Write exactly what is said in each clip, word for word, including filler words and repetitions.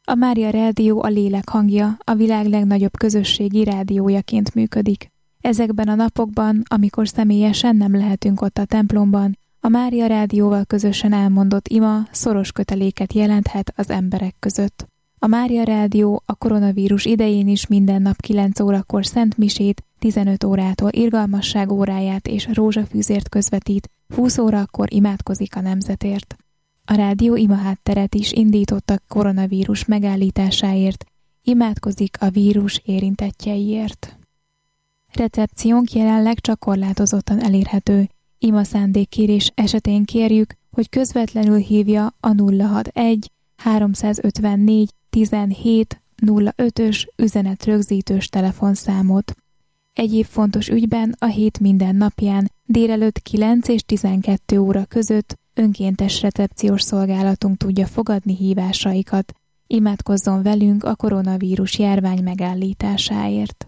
A Mária Rádió a lélek hangja, a világ legnagyobb közösségi rádiójaként működik. Ezekben a napokban, amikor személyesen nem lehetünk ott a templomban, a Mária Rádióval közösen elmondott ima szoros köteléket jelenthet az emberek között. A Mária Rádió a koronavírus idején is minden nap kilenc órakor Szent Misét, tizenöt órától irgalmasság óráját és rózsafűzért közvetít, húsz órakor imádkozik a nemzetért. A rádió imahátteret is indítottak koronavírus megállításáért, imádkozik a vírus érintettjeiért. Recepciónk jelenleg csak korlátozottan elérhető. Ima szándékkérés esetén kérjük, hogy közvetlenül hívja a nulla hatvanegy háromszázötvennégy tizenhét nulla ötös üzenetrögzítős telefonszámot. Egyéb fontos ügyben a hét minden napján délelőtt kilenc és tizenkettő óra között önkéntes recepciós szolgálatunk tudja fogadni hívásaikat. Imádkozzon velünk a koronavírus járvány megállításáért.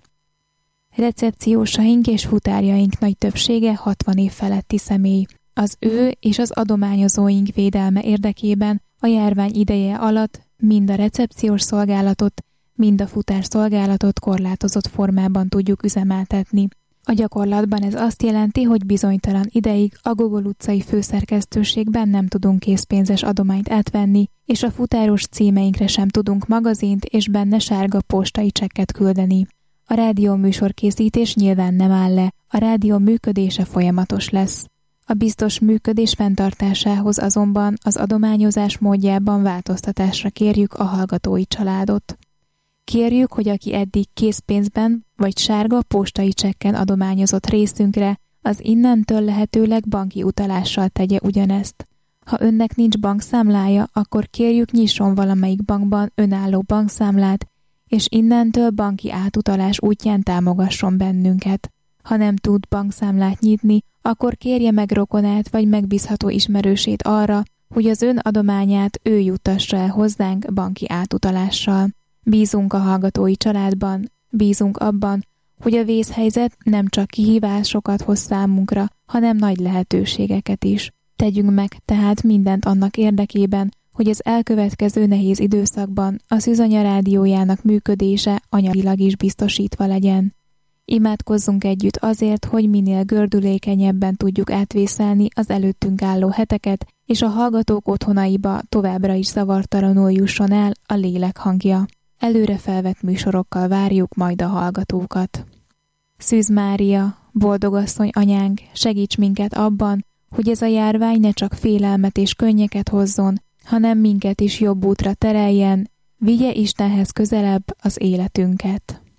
Recepciósaink és futárjaink nagy többsége hatvan év feletti személy. Az ő és az adományozóink védelme érdekében a járvány ideje alatt mind a recepciós szolgálatot, mind a futárszolgálatot korlátozott formában tudjuk üzemeltetni. A gyakorlatban ez azt jelenti, hogy bizonytalan ideig a Gogol utcai főszerkesztőségben nem tudunk készpénzes adományt átvenni, és a futáros címeinkre sem tudunk magazint és benne sárga postai csekket küldeni. A rádió műsorkészítés nyilván nem áll le, a rádió működése folyamatos lesz. A biztos működés fenntartásához azonban az adományozás módjában változtatásra kérjük a hallgatói családot. Kérjük, hogy aki eddig készpénzben vagy sárga postai csekken adományozott részünkre, az innentől lehetőleg banki utalással tegye ugyanezt. Ha önnek nincs bankszámlája, akkor kérjük nyisson valamelyik bankban önálló bankszámlát, és innentől banki átutalás útján támogasson bennünket. Ha nem tud bankszámlát nyitni, akkor kérje meg rokonát vagy megbízható ismerősét arra, hogy az ön adományát ő juttassa el hozzánk banki átutalással. Bízunk a hallgatói családban, bízunk abban, hogy a vészhelyzet nem csak kihívásokat hoz számunkra, hanem nagy lehetőségeket is. Tegyünk meg tehát mindent annak érdekében, hogy az elkövetkező nehéz időszakban a Szűzanya rádiójának működése anyagilag is biztosítva legyen. Imádkozzunk együtt azért, hogy minél gördülékenyebben tudjuk átvészelni az előttünk álló heteket, és a hallgatók otthonaiba továbbra is zavartalanul jusson el a lélek hangja. Előre felvett műsorokkal várjuk majd a hallgatókat. Szűz Mária, boldogasszony anyánk, segíts minket abban, hogy ez a járvány ne csak félelmet és könnyeket hozzon, hanem minket is jobb útra tereljen, vigye Istenhez közelebb az életünket.